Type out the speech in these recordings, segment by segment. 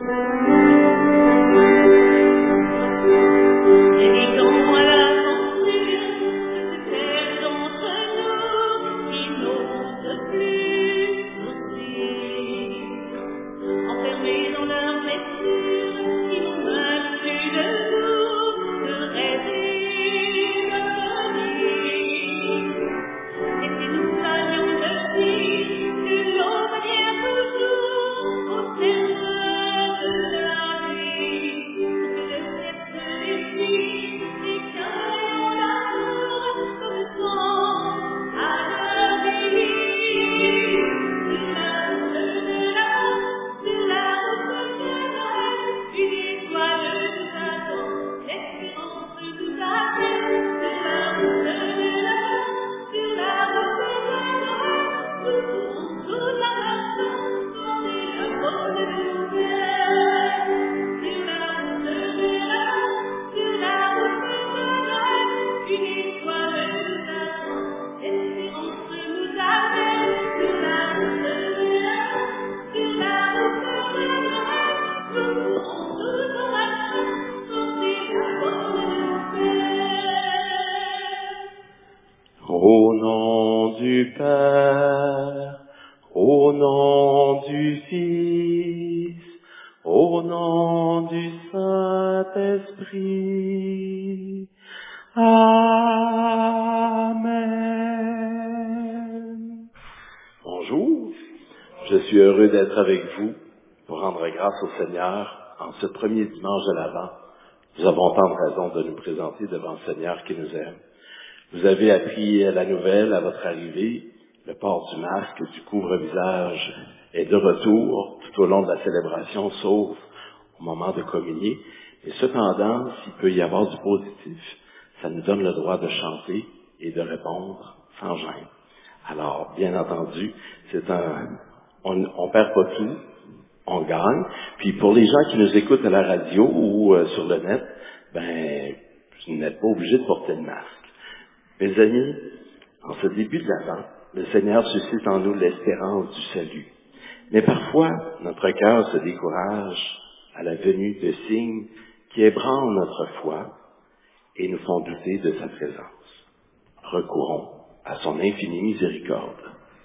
Au nom du Père, au nom du Fils, au nom du Saint-Esprit. Amen. Bonjour, je suis heureux d'être avec vous pour rendre grâce au Seigneur en ce premier dimanche de l'Avent. Nous avons tant de raisons de nous présenter devant le Seigneur qui nous aime. Vous avez appris la nouvelle à votre arrivée, le port du masque, du couvre-visage est de retour tout au long de la célébration, sauf au moment de communier. Et cependant, s'il peut y avoir du positif, ça nous donne le droit de chanter et de répondre sans gêne. Alors, bien entendu, on perd pas tout, on gagne. Puis pour les gens qui nous écoutent à la radio ou sur le net, vous n'êtes pas obligés de porter le masque. Mes amis, en ce début de l'Avent, le Seigneur suscite en nous l'espérance du salut. Mais parfois, notre cœur se décourage à la venue de signes qui ébranlent notre foi et nous font douter de sa présence. Recourons à son infinie miséricorde.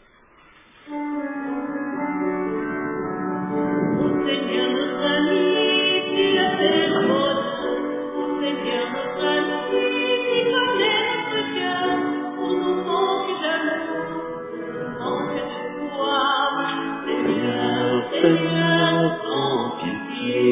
Seigneur, prends pitié.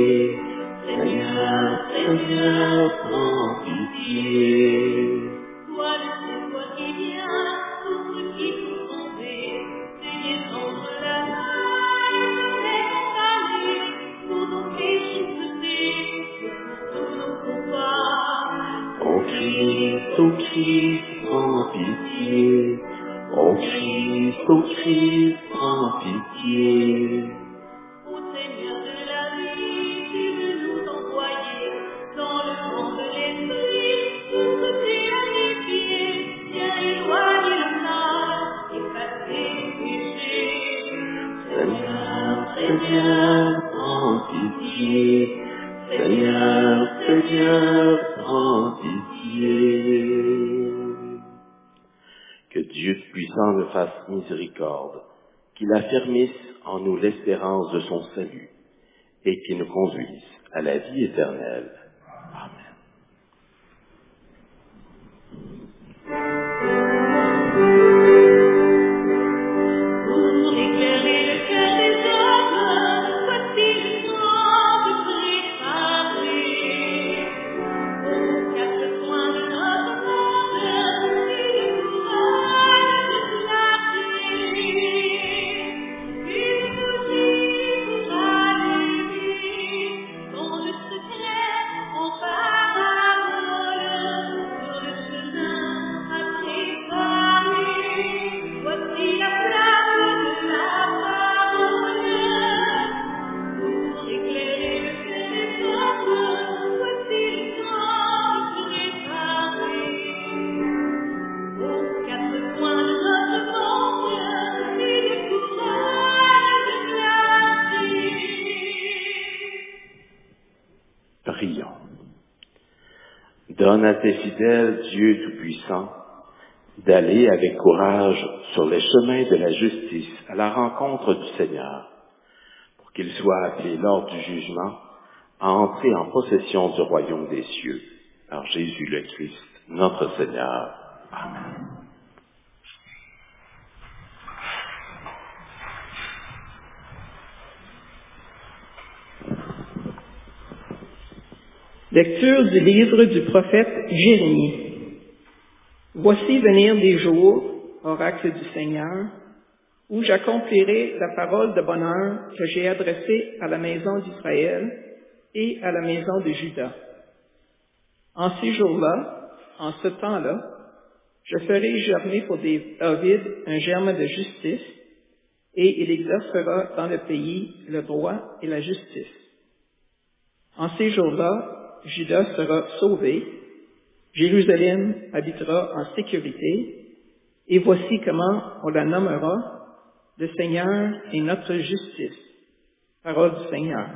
Seigneur, prends pitié. Toi le secours qui vient, pour ceux qui sont tombés, Seigneur, entre la main, salut, pour nos péchés sautés, pour tous nos combats. Ô Christ, prends pitié. Ô Christ, prends pitié. Seigneur, prends pitié. Seigneur, prends pitié. Que Dieu Tout-Puissant nous fasse miséricorde, qu'il affermisse en nous l'espérance de son salut et qu'il nous conduise à la vie éternelle. Amen. Dans le secret Prions. Donne à tes fidèles, Dieu Tout-Puissant, d'aller avec courage sur les chemins de la justice à la rencontre du Seigneur, pour qu'ils soient appelés lors du jugement à entrer en possession du royaume des cieux, par Jésus le Christ, notre Seigneur. Amen. Lecture du livre du prophète Jérémie. Voici venir des jours, oracle du Seigneur, où j'accomplirai la parole de bonheur que j'ai adressée à la maison d'Israël et à la maison de Juda. En ces jours-là, en ce temps-là, je ferai germer pour David un germe de justice, et il exercera dans le pays le droit et la justice. En ces jours-là, Juda sera sauvé, Jérusalem habitera en sécurité, et voici comment on la nommera: le Seigneur est notre justice. Parole du Seigneur.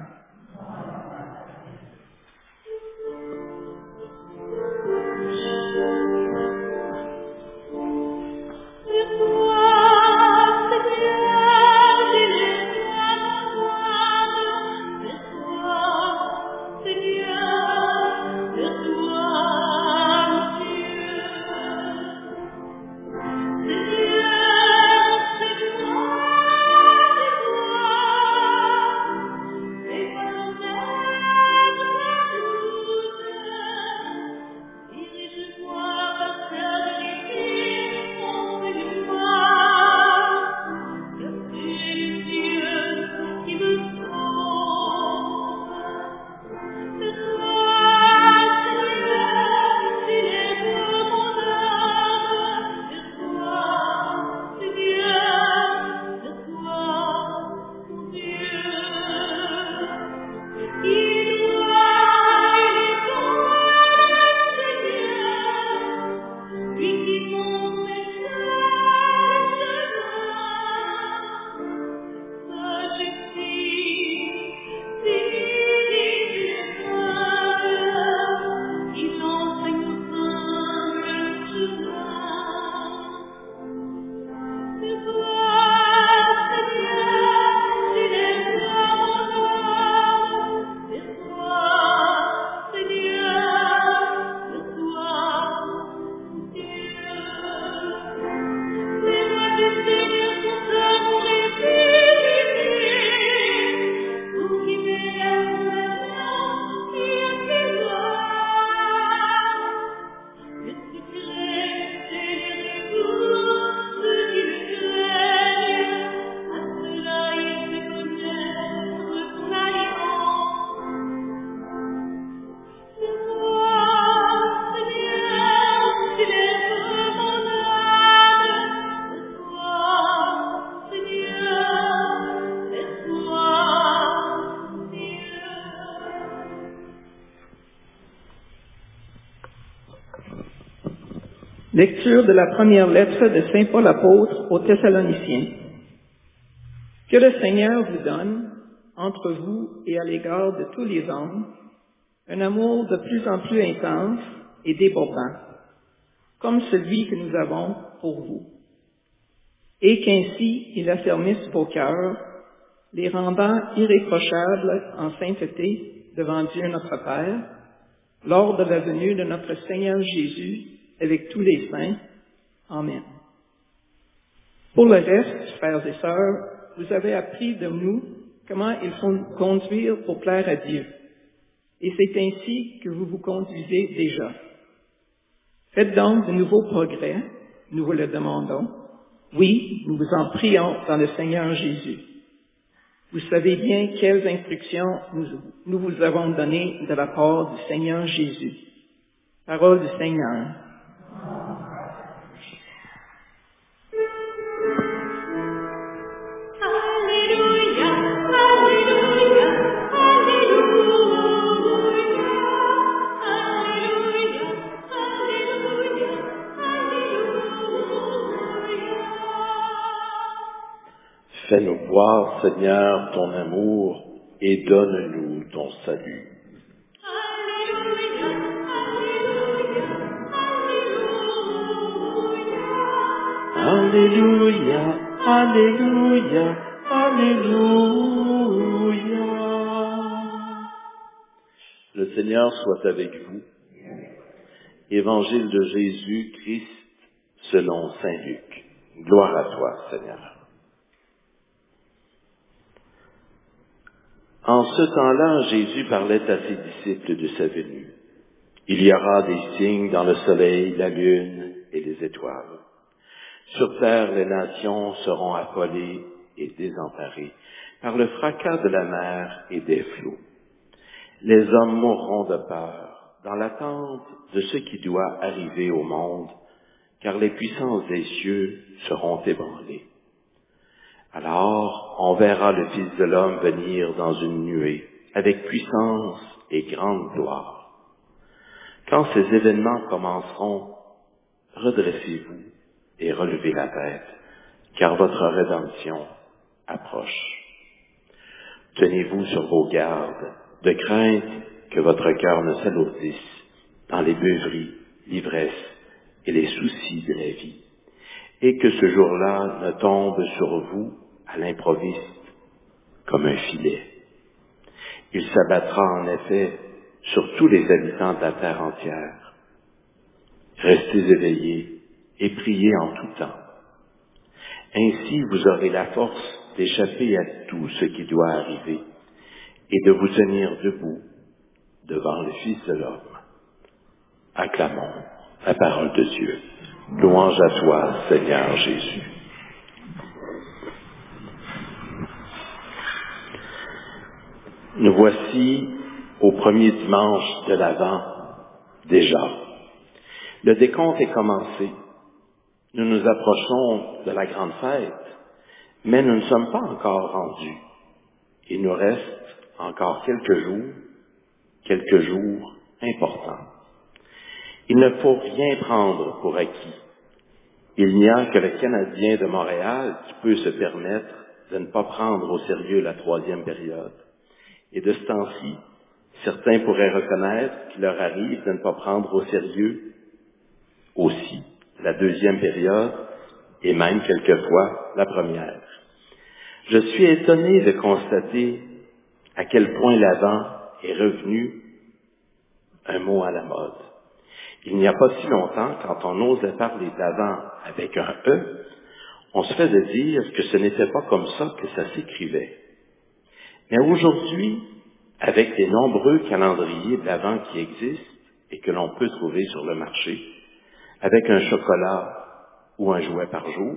Lecture de la première lettre de Saint Paul apôtre aux Thessaloniciens. Que le Seigneur vous donne, entre vous et à l'égard de tous les hommes, un amour de plus en plus intense et débordant, comme celui que nous avons pour vous, et qu'ainsi il affermisse vos cœurs, les rendant irréprochables en sainteté devant Dieu notre Père, lors de la venue de notre Seigneur Jésus avec tous les saints. Amen. Pour le reste, frères et sœurs, vous avez appris de nous comment il faut nous conduire pour plaire à Dieu. Et c'est ainsi que vous vous conduisez déjà. Faites donc de nouveaux progrès, nous vous le demandons. Oui, nous vous en prions dans le Seigneur Jésus. Vous savez bien quelles instructions nous vous avons données de la part du Seigneur Jésus. Parole du Seigneur. Fais-nous voir, Seigneur, ton amour et donne-nous ton salut. Alléluia, Alléluia, Alléluia. Le Seigneur soit avec vous. Évangile de Jésus-Christ selon saint Luc. Gloire à toi, Seigneur. En ce temps-là, Jésus parlait à ses disciples de sa venue. Il y aura des signes dans le soleil, la lune et les étoiles. Sur terre, les nations seront affolées et désemparées par le fracas de la mer et des flots. Les hommes mourront de peur dans l'attente de ce qui doit arriver au monde, car les puissances des cieux seront ébranlées. Alors, on verra le Fils de l'homme venir dans une nuée, avec puissance et grande gloire. Quand ces événements commenceront, redressez-vous et relevez la tête, car votre rédemption approche. Tenez-vous sur vos gardes, de crainte que votre cœur ne s'alourdisse dans les beuveries, l'ivresse et les soucis de la vie, et que ce jour-là ne tombe sur vous à l'improviste comme un filet. Il s'abattra en effet sur tous les habitants de la terre entière. Restez éveillés et priez en tout temps. Ainsi vous aurez la force d'échapper à tout ce qui doit arriver et de vous tenir debout devant le Fils de l'homme. Acclamons la parole de Dieu. Louange à toi, Seigneur Jésus. Nous voici au premier dimanche de l'Avent déjà. Le décompte est commencé. Nous nous approchons de la grande fête, mais nous ne sommes pas encore rendus. Il nous reste encore quelques jours importants. Il ne faut rien prendre pour acquis. Il n'y a que le Canadien de Montréal qui peut se permettre de ne pas prendre au sérieux la troisième période. Et de ce temps-ci, certains pourraient reconnaître qu'il leur arrive de ne pas prendre au sérieux aussi la deuxième période et même quelquefois la première. Je suis étonné de constater à quel point l'Avent est revenu un mot à la mode. Il n'y a pas si longtemps, quand on osait parler d'Avent avec un E, on se faisait dire que ce n'était pas comme ça que ça s'écrivait. Mais aujourd'hui, avec les nombreux calendriers d'Avent qui existent et que l'on peut trouver sur le marché, avec un chocolat ou un jouet par jour,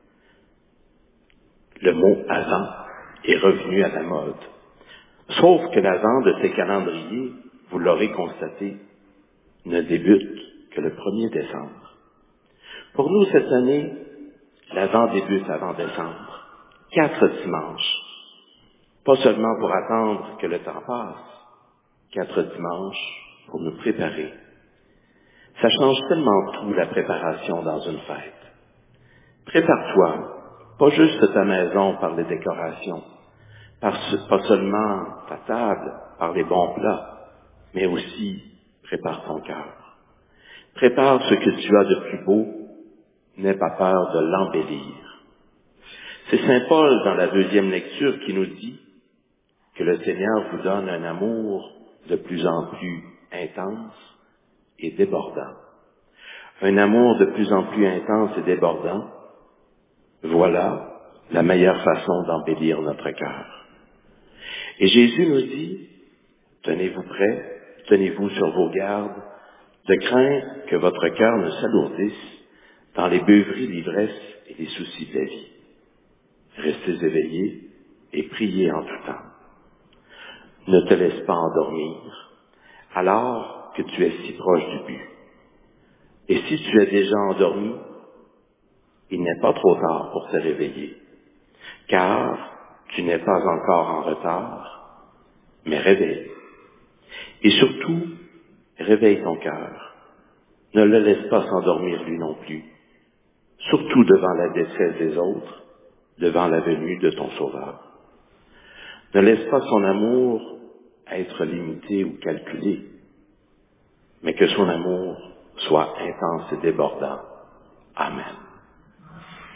le mot Avant est revenu à la mode. Sauf que l'Avent de ces calendriers, vous l'aurez constaté, ne débute que le 1er décembre. Pour nous, cette année, l'Avent débute avant décembre. 4 dimanches. Pas seulement pour attendre que le temps passe, 4 dimanches pour nous préparer. Ça change tellement tout, la préparation dans une fête. Prépare-toi, pas juste ta maison par les décorations, pas seulement ta table par les bons plats, mais aussi prépare ton cœur. Prépare ce que tu as de plus beau, n'aie pas peur de l'embellir. C'est saint Paul dans la deuxième lecture qui nous dit que le Seigneur vous donne un amour de plus en plus intense et débordant. Un amour de plus en plus intense et débordant, voilà la meilleure façon d'embellir notre cœur. Et Jésus nous dit, tenez-vous prêts, tenez-vous sur vos gardes, de crainte que votre cœur ne s'alourdisse dans les beuveries, l'ivresse et les soucis de la vie. Restez éveillés et priez en tout temps. Ne te laisse pas endormir, alors que tu es si proche du but. Et si tu es déjà endormi, il n'est pas trop tard pour te réveiller, car tu n'es pas encore en retard, mais réveille. Et surtout, réveille ton cœur. Ne le laisse pas s'endormir lui non plus, surtout devant la détresse des autres, devant la venue de ton Sauveur. Ne laisse pas son amour être limité ou calculé, mais que son amour soit intense et débordant. Amen.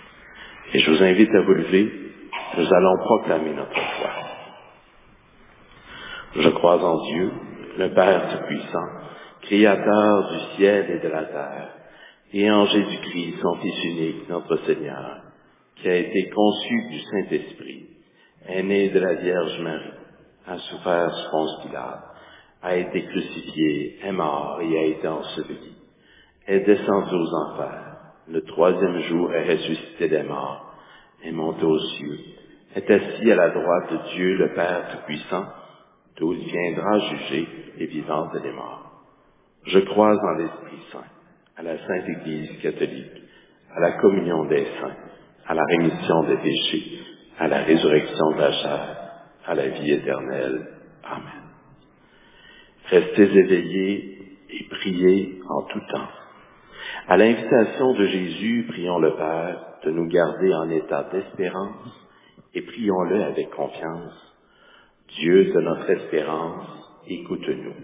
Et je vous invite à vous lever, nous allons proclamer notre foi. Je crois en Dieu, le Père Tout-Puissant, Créateur du ciel et de la terre, et en Jésus-Christ, son Fils unique, notre Seigneur, qui a été conçu du Saint-Esprit, est né de la Vierge Marie, a souffert sous Ponce Pilate, a été crucifié, est mort et a été enseveli, est descendu aux enfers, le troisième jour est ressuscité des morts, est monté aux cieux, est assis à la droite de Dieu, le Père Tout-Puissant, d'où il viendra juger les vivants et les morts. Je crois en l'Esprit Saint, à la Sainte Église catholique, à la communion des saints, à la rémission des péchés, à la résurrection de la chair, à la vie éternelle. Amen. Restez éveillés et priez en tout temps. À l'invitation de Jésus, prions le Père de nous garder en état d'espérance et prions-le avec confiance. Dieu de notre espérance, écoute-nous.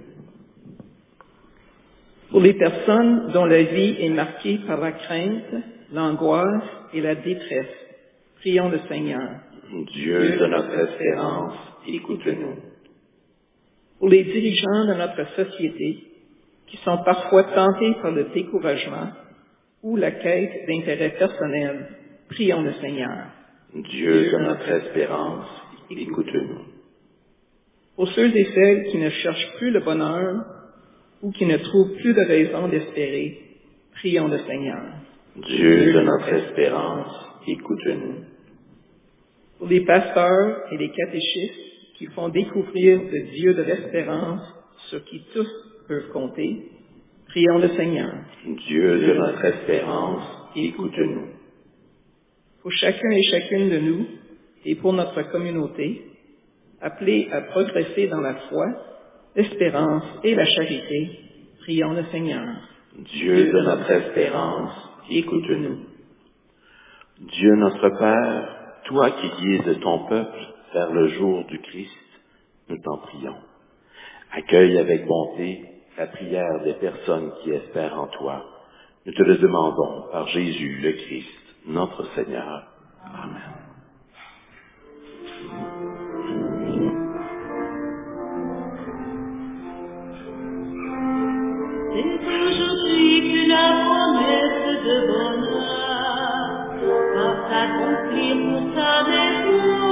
Pour les personnes dont la vie est marquée par la crainte, l'angoisse et la détresse, prions le Seigneur. Dieu de notre espérance, écoute-nous. Pour les dirigeants de notre société, qui sont parfois tentés par le découragement ou la quête d'intérêt personnel, prions le Seigneur. Dieu de notre espérance, écoute-nous. Pour ceux et celles qui ne cherchent plus le bonheur ou qui ne trouvent plus de raison d'espérer, prions le Seigneur. Dieu de notre espérance, écoute-nous. Pour les pasteurs et les catéchistes qui font découvrir le Dieu de l'espérance sur qui tous peuvent compter, prions le Seigneur. Dieu de notre espérance, écoute-nous. Pour chacun et chacune de nous et pour notre communauté, appelés à progresser dans la foi, l'espérance et la charité, prions le Seigneur. Dieu de notre espérance, écoute-nous. Dieu notre Père, toi qui guides ton peuple vers le jour du Christ, nous t'en prions. Accueille avec bonté la prière des personnes qui espèrent en toi. Nous te le demandons par Jésus le Christ, notre Seigneur. Amen. C'est aujourd'hui que la promesse de bonheur va s'accomplir pour ta maison.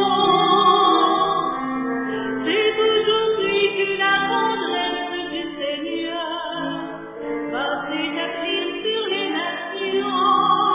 C'est aujourd'hui que la tendresse du Seigneur va s'établir sur les nations.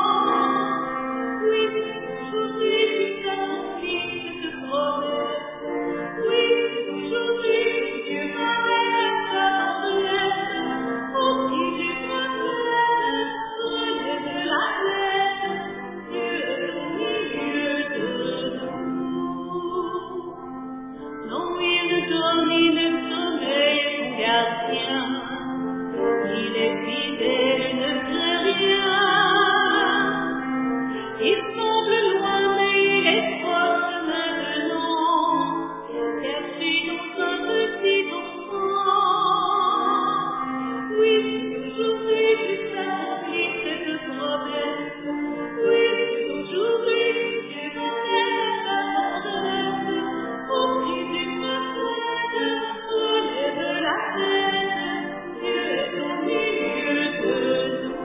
Oui, aujourd'hui que s'accomplit cette promesse. Oui, aujourd'hui Dieu va mettre sa tendresse au pied du prophète, relève de la terre, Dieu est au milieu de nous. Non, il ne dort ni ne sommeille son gardien, il est fidèle et ne craint rien. Il semble loin, mais il est proche maintenant, caché dans un petit enfant. Oui, aujourd'hui tu s'accomplit cette promesse. Oui, aujourd'hui Dieu va mettre sa tendresse au pied du prophète, relève la tête, Dieu est au milieu de nous.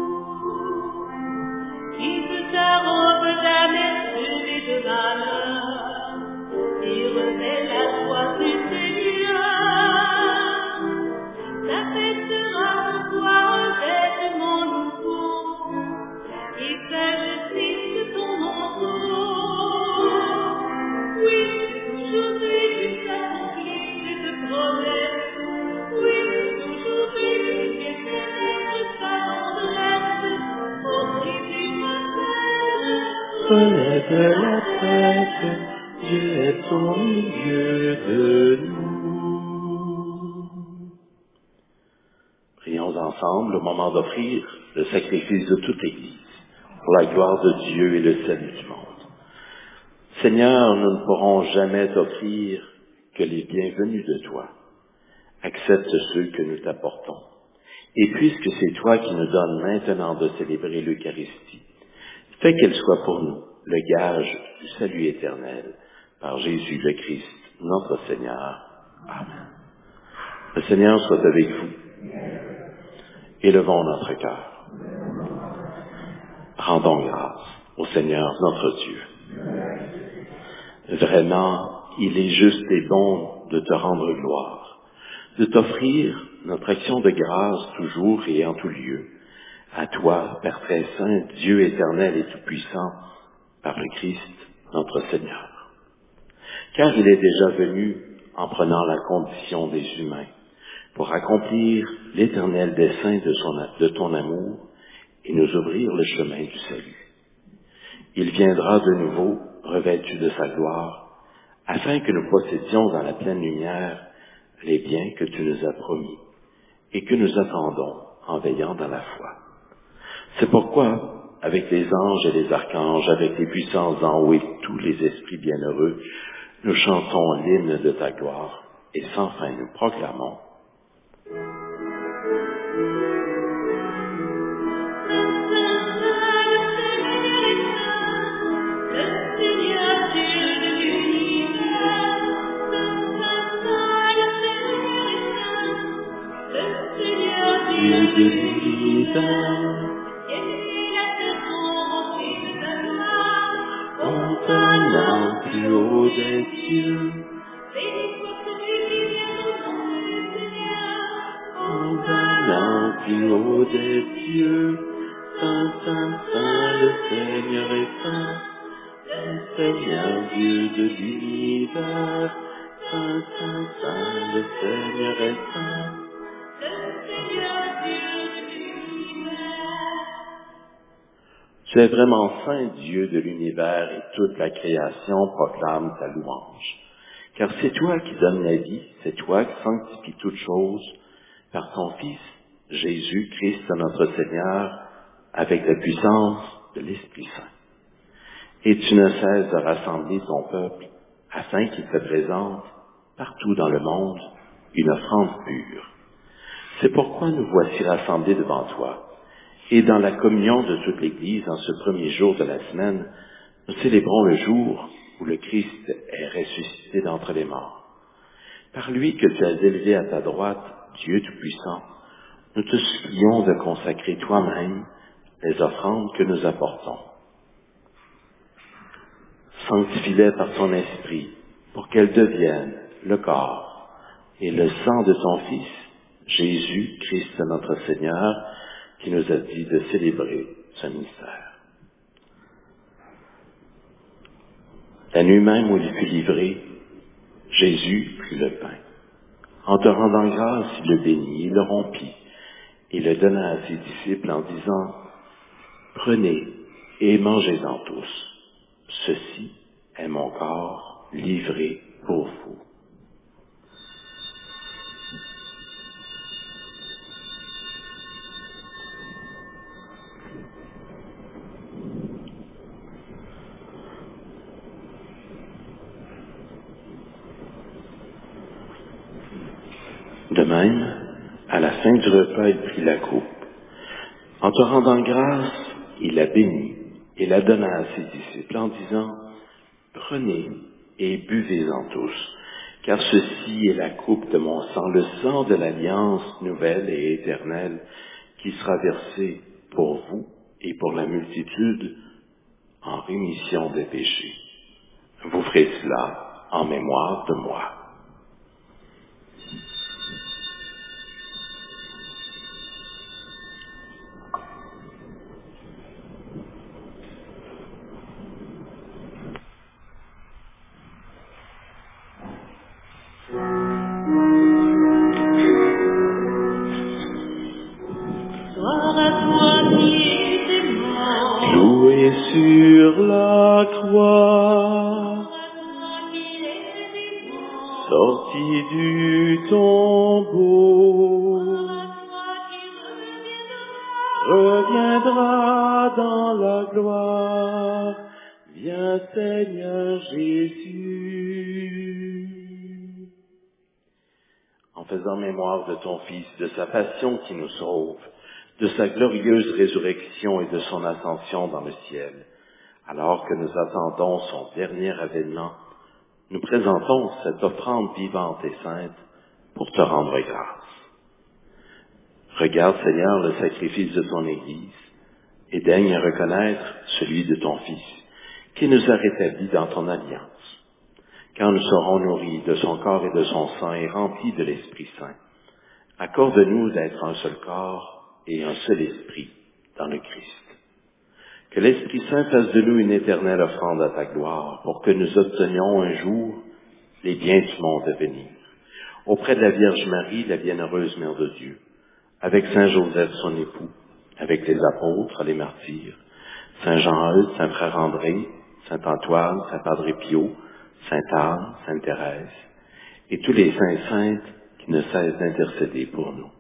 Quitte ta robe d'amertume et de malheur, et remets la joie du Seigneur. Ta fête sera pour toi un vêtement nouveau, et sa justice ton manteau. Oui, aujourd'hui tu s'accomplit cette promesse. Oui, aujourd'hui Dieu fait naître sa tendresse au pied du prophète. Relève la tête, Dieu est au milieu de nous. Prions ensemble au moment d'offrir le sacrifice de toute Église pour la gloire de Dieu et le salut du monde. Seigneur, nous ne pourrons jamais t'offrir que les bienvenus de toi. Accepte ceux que nous t'apportons. Et puisque c'est toi qui nous donnes maintenant de célébrer l'Eucharistie, fais qu'elle soit pour nous le gage du salut éternel, par Jésus le Christ, notre Seigneur. Amen. Le Seigneur soit avec vous. Élevons notre cœur. Rendons grâce au Seigneur notre Dieu. Vraiment, il est juste et bon de te rendre gloire, de t'offrir notre action de grâce toujours et en tout lieu. À toi, Père très saint, Dieu éternel et tout-puissant, par le Christ, notre Seigneur. Car il est déjà venu en prenant la condition des humains, pour accomplir l'éternel dessein de ton amour et nous ouvrir le chemin du salut. Il viendra de nouveau, revêtu de sa gloire, afin que nous possédions dans la pleine lumière les biens que tu nous as promis et que nous attendons en veillant dans la foi. C'est pourquoi, avec les anges et les archanges, avec les puissances en haut et tous les esprits bienheureux, nous chantons l'hymne de ta gloire et sans fin nous proclamons Dieu de l'univers, montagnant plus haut des cieux, montagnant plus haut des cieux, Saint, Saint, Saint, le Seigneur est saint, le Seigneur Dieu de l'univers, Saint, Saint, Saint, le Seigneur est saint. Tu es vraiment saint, Dieu de l'univers, et toute la création proclame ta louange. Car c'est toi qui donnes la vie, c'est toi qui sanctifies toutes choses par ton Fils, Jésus-Christ notre Seigneur, avec la puissance de l'Esprit Saint. Et tu ne cesses de rassembler ton peuple afin qu'il te présente partout dans le monde une offrande pure. C'est pourquoi nous voici rassemblés devant toi. Et dans la communion de toute l'Église, en ce premier jour de la semaine, nous célébrons le jour où le Christ est ressuscité d'entre les morts. Par lui que tu as élevé à ta droite, Dieu Tout-Puissant, nous te supplions de consacrer toi-même les offrandes que nous apportons. Sanctifie-les par ton esprit, pour qu'elles deviennent le corps et le sang de ton Fils, Jésus, Christ notre Seigneur, qui nous a dit de célébrer ce mystère. La nuit même où il fut livré, Jésus prit le pain. En te rendant grâce, il le bénit, il le rompit, et le donna à ses disciples en disant, « Prenez et mangez-en tous. Ceci est mon corps livré pour vous. » De même, à la fin du repas, il prit la coupe. En te rendant grâce, il la bénit et la donna à ses disciples en disant, « Prenez et buvez-en tous, car ceci est la coupe de mon sang, le sang de l'alliance nouvelle et éternelle, qui sera versé pour vous et pour la multitude en rémission des péchés. Vous ferez cela en mémoire de moi. » Cloué sur la croix, sorti du tombeau, reviendra dans la gloire. Viens Seigneur Jésus. En faisant mémoire de ton Fils, de sa passion qui nous sauve, de sa glorieuse résurrection et de son ascension dans le ciel, Alors que nous attendons son dernier avènement, nous présentons cette offrande vivante et sainte pour te rendre grâce. Regarde, Seigneur, le sacrifice de ton Église et daigne reconnaître celui de ton Fils, qui nous a rétablis dans ton alliance. Quand nous serons nourris de son corps et de son sang et remplis de l'Esprit Saint, accorde-nous d'être un seul corps et un seul esprit dans le Christ. Que l'Esprit Saint fasse de nous une éternelle offrande à ta gloire, pour que nous obtenions un jour les biens du monde à venir, auprès de la Vierge Marie, la bienheureuse Mère de Dieu, avec Saint Joseph, son époux, avec les apôtres, les martyrs, Saint Jean-Eudes, Saint Frère André, Saint Antoine, Saint Padre Pio, Sainte Anne, Sainte Thérèse, et tous les saints et saintes qui ne cessent d'intercéder pour nous.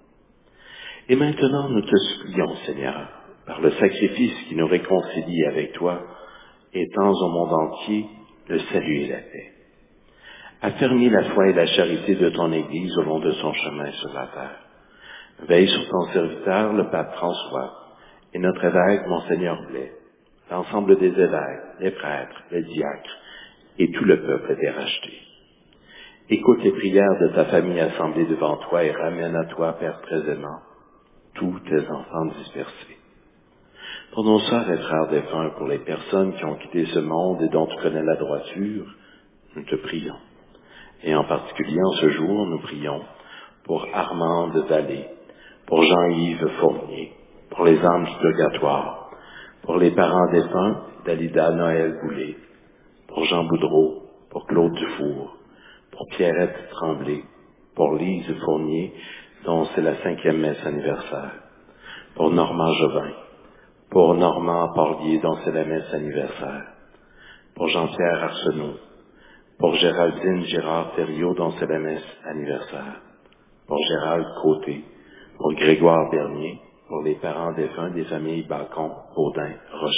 Et maintenant, nous te supplions, Seigneur, par le sacrifice qui nous réconcilie avec toi, étends au monde entier le salut et la paix. Affermis la foi et la charité de ton Église au long de son chemin sur la terre. Veille sur ton serviteur, le pape François, et notre évêque, Monseigneur Blais, l'ensemble des évêques, les prêtres, les diacres, et tout le peuple des rachetés. Écoute les prières de ta famille assemblée devant toi et ramène à toi, Père très aimant, tous tes enfants dispersés. Pour nos sœurs et frères défunts, pour les personnes qui ont quitté ce monde et dont tu connais la droiture, nous te prions. Et en particulier en ce jour, nous prions pour Armande Vallée, pour Jean-Yves Fournier, pour les âmes du purgatoire, pour les parents défunts d'Alida Noël Boulet, pour Jean Boudreau, pour Claude Dufour, pour Pierrette Tremblay, pour Lise Fournier, dont c'est la 5e messe anniversaire, pour Normand Jobin, pour Normand Porlier, dont c'est la messe anniversaire, pour Jean-Pierre Arsenault, pour Géraldine Gérard Thériault, dont c'est la messe anniversaire, pour Gérald Côté, pour Grégoire Bernier, pour les parents défunts des familles Bacon, Baudin,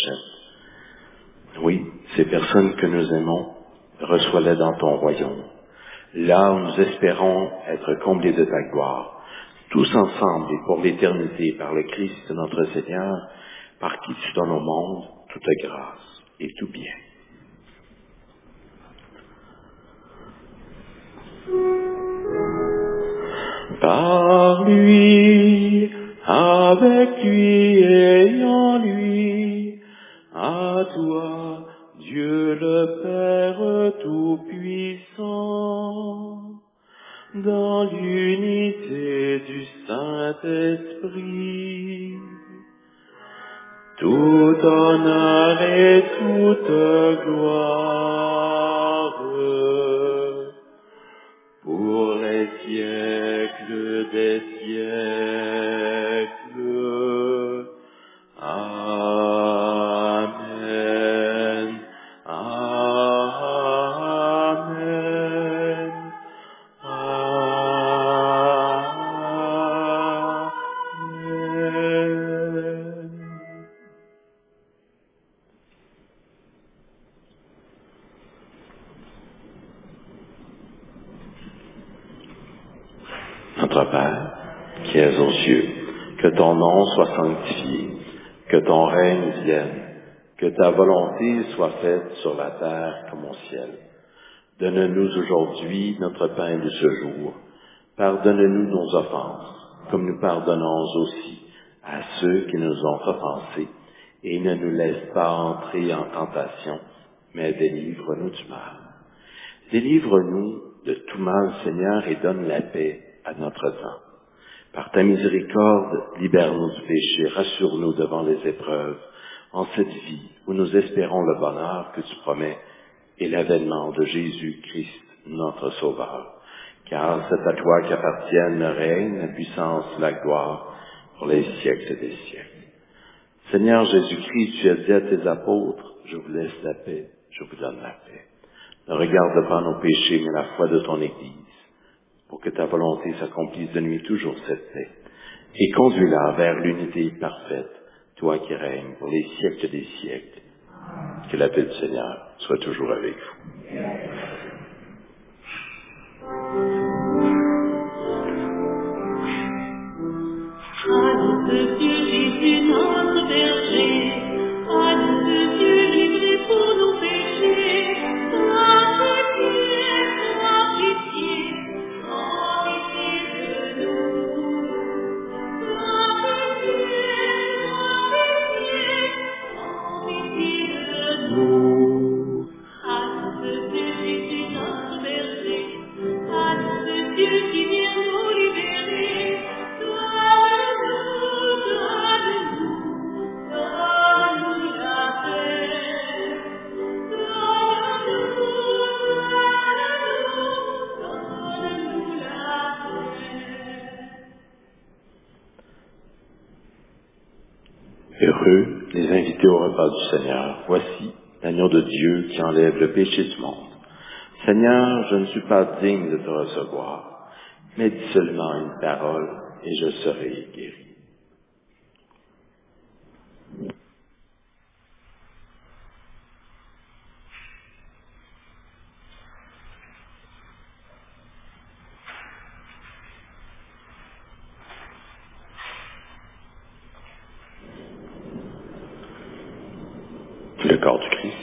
Rochette. Oui, ces personnes que nous aimons, reçois-les dans ton royaume, là où nous espérons être comblés de ta gloire, tous ensemble et pour l'éternité, par le Christ notre Seigneur, par qui tu donnes au monde toute grâce et tout bien. Par lui, avec lui et en lui, à toi, Dieu le Père Tout-Puissant, dans l'unité du Saint-Esprit, tout honneur et toute gloire, pour les siècles des siècles. Amen. Amen. Amen. Notre Père, qui es aux cieux, que ton nom soit sanctifié, que ton règne vienne, que ta volonté soit faite sur la terre comme au ciel. Donne-nous aujourd'hui notre pain de ce jour. Pardonne-nous nos offenses, comme nous pardonnons aussi à ceux qui nous ont offensés, et ne nous laisse pas entrer en tentation, mais délivre-nous du mal. Délivre-nous de tout mal, Seigneur, et donne la paix à notre temps. Par ta miséricorde, libère-nous du péché, rassure-nous devant les épreuves, en cette vie où nous espérons le bonheur que tu promets et l'avènement de Jésus-Christ, notre Sauveur. Car c'est à toi qu'appartiennent le règne, la puissance, la gloire, pour les siècles des siècles. Seigneur Jésus-Christ, tu as dit à tes apôtres, je vous laisse la paix, je vous donne la paix. Ne regarde pas nos péchés, mais la foi de ton Église, pour que ta volonté s'accomplisse de nuit toujours cette paix, et conduis-la vers l'unité parfaite, toi qui règnes pour les siècles des siècles. Que la paix du Seigneur soit toujours avec vous. À nous, Dieu Jésus, notre berger, à nous, Dieu livré Heureux les invités au repas du Seigneur. Voici l'agneau de Dieu qui enlève le péché du monde. Seigneur, je ne suis pas digne de te recevoir, mais dis seulement une parole et je serai guéri. Le corps du Christ.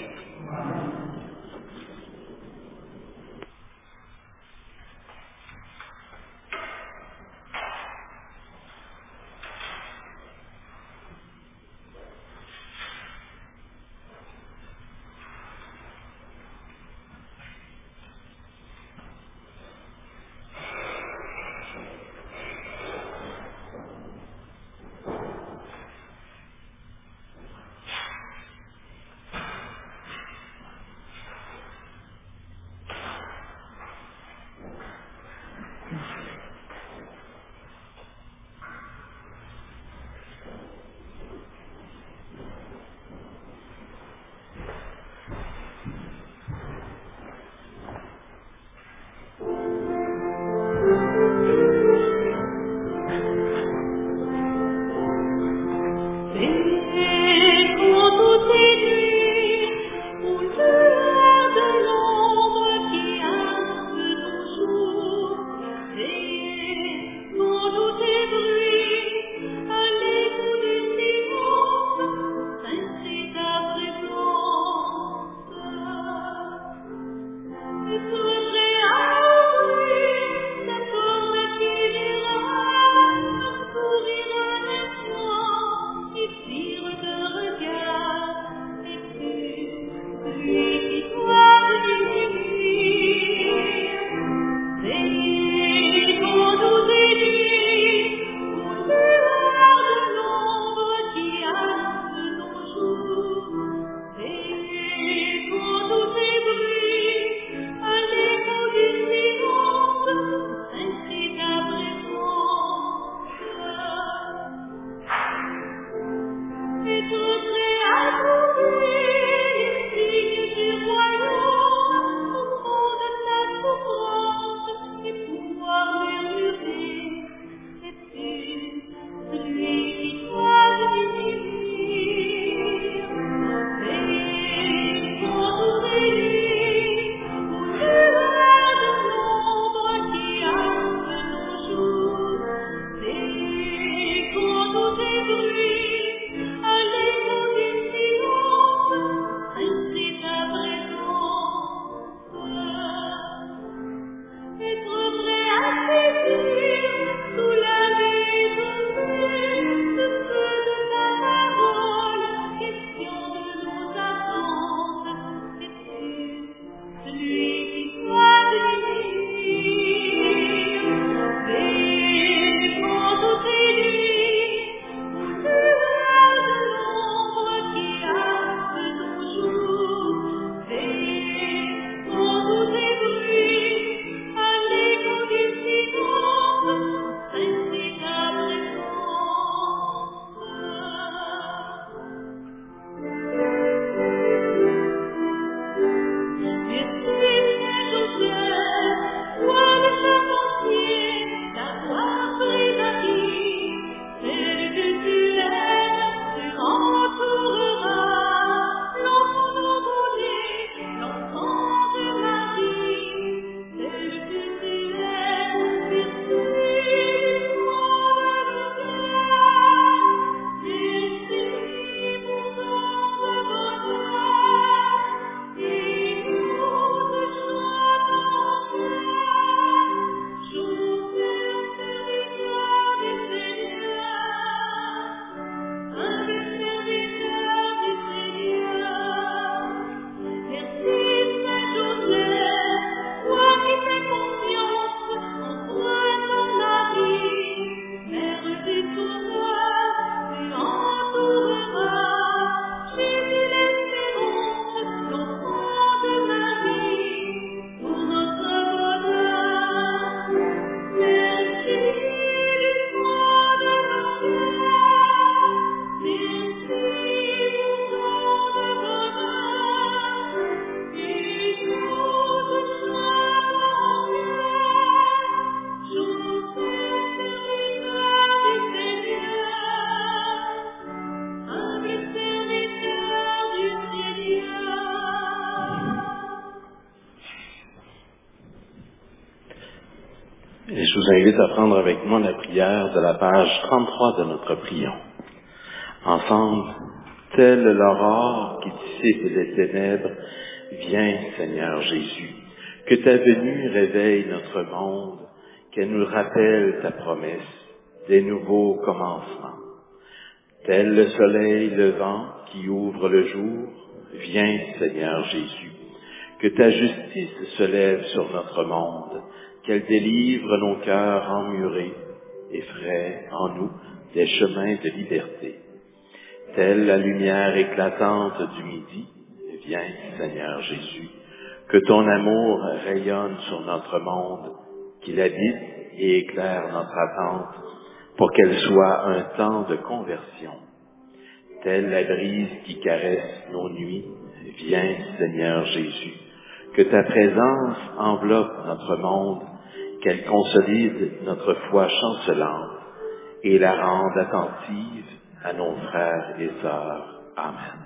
je vous invite à prendre avec moi la prière de la page 33 de notre prion. Ensemble, telle l'aurore qui dissipe les ténèbres, viens, Seigneur Jésus, que ta venue réveille notre monde, qu'elle nous rappelle ta promesse, des nouveaux commencements. Tel le soleil levant qui ouvre le jour, viens, Seigneur Jésus, que ta justice se lève sur notre monde, qu'elle délivre nos cœurs emmurés et ferait en nous des chemins de liberté. Telle la lumière éclatante du midi, viens, Seigneur Jésus, que ton amour rayonne sur notre monde, qu'il habite et éclaire notre attente, pour qu'elle soit un temps de conversion. Telle la brise qui caresse nos nuits, viens, Seigneur Jésus, que ta présence enveloppe notre monde, qu'elle consolide notre foi chancelante et la rende attentive à nos frères et sœurs. Amen.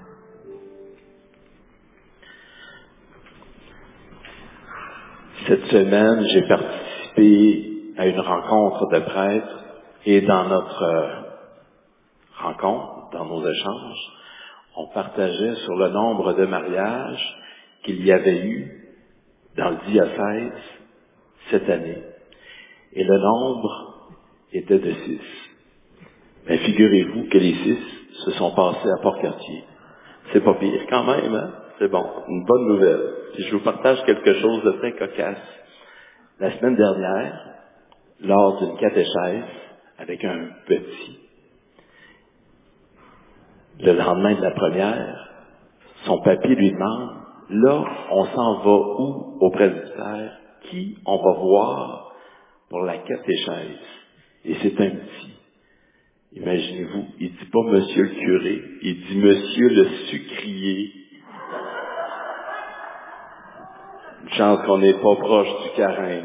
Cette semaine, j'ai participé à une rencontre de prêtres et dans notre rencontre, dans nos échanges, on partageait sur le nombre de mariages qu'il y avait eu dans le diocèse cette année. Et le nombre était de 6. Mais figurez-vous que les 6 se sont passés à Port-Cartier. C'est pas pire quand même, hein? C'est bon, une bonne nouvelle. Puis je vous partage quelque chose de très cocasse. La semaine dernière, lors d'une catéchèse avec un petit, le lendemain de la première, son papier lui demande, là, on s'en va où au presbytère? Qui on va voir pour la catéchèse? Et c'est un petit. Imaginez-vous, il dit pas monsieur le curé, il dit monsieur le sucrier. Une chance qu'on n'est pas proche du carême.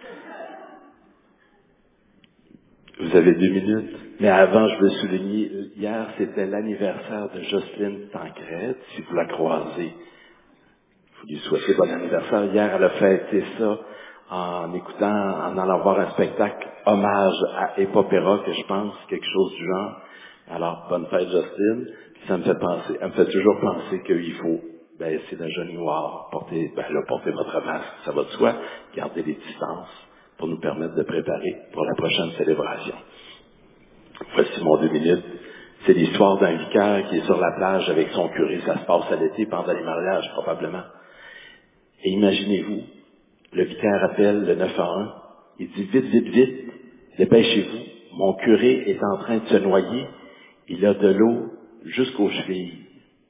Vous avez 2 minutes. Mais avant, je veux souligner, hier, c'était l'anniversaire de Jocelyne Tancrède, si vous la croisez. Vous lui souhaitez bon anniversaire. Hier, elle a fêté ça en écoutant, en allant voir un spectacle hommage à Épopéra, que je pense, quelque chose du genre. Alors, bonne fête, Jocelyne. Puis ça me fait penser, elle me fait toujours penser qu'il faut baisser la genouillère, porter votre masque, ça va de soi, garder les distances pour nous permettre de préparer pour la prochaine célébration. Voici mon 2 minutes. C'est l'histoire d'un vicaire qui est sur la plage avec son curé. Ça se passe à l'été pendant les mariages, probablement. Et imaginez-vous, le vicaire appelle le 911. Il dit, vite, vite, vite, dépêchez-vous. Mon curé est en train de se noyer. Il a de l'eau jusqu'aux chevilles.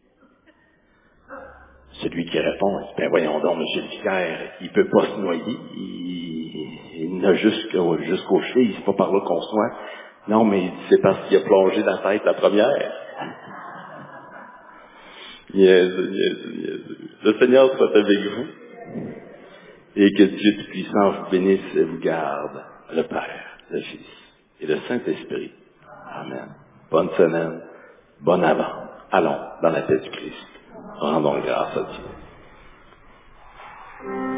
Celui qui répond, il dit, ben voyons donc, monsieur le vicaire, il peut pas se noyer. Il n'a jusqu'aux chevilles. C'est pas par là qu'on se noie. Non, mais c'est parce qu'il a plongé la tête la première. Niaiseux. Le Seigneur soit avec vous. Et que Dieu Tout-Puissant vous bénisse et vous garde, le Père, le Fils et le Saint-Esprit. Amen. Bonne semaine, bon avant. Allons dans la paix du Christ. Rendons grâce à Dieu.